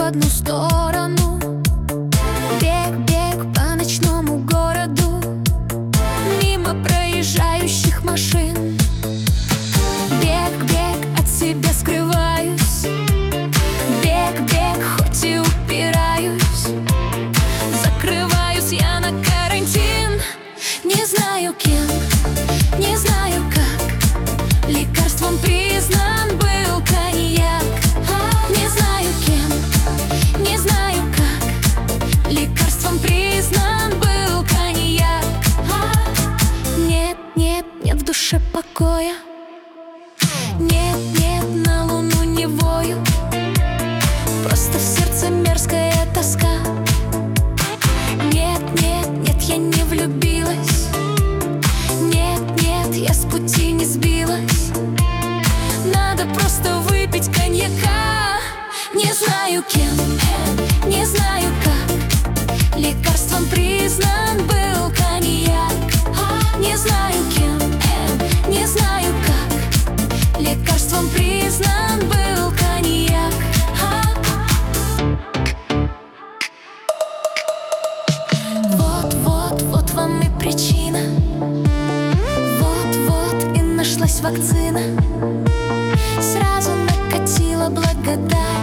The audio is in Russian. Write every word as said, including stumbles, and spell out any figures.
одну сторону. Бег, бег по ночному городу, мимо проезжающих машин. Бег, бег, от себя скрываюсь. Бег, бег, хоть и упираюсь. Закрываюсь я на карантин. Не знаю кем, не знаю как, лекарством признан был коньяк. Не знаю кем, не знаю как, лекарством признан был коньяк. Нет, нет, нет в душе покоя. Нет, нет, на луну не вою. Просто в сердце мерзкая тоска. Нет, нет, нет, я не влюбилась. Нет, нет, я с пути не сбилась. Надо просто выпить коньяка. Не знаю кем, не знаю как, лекарством признан был коньяк. Не знаю кем, не знаю как, лекарством признан был коньяк. Вот, вот, вот вам и причина. Вот, вот и нашлась вакцина. Сразу накатила благодать.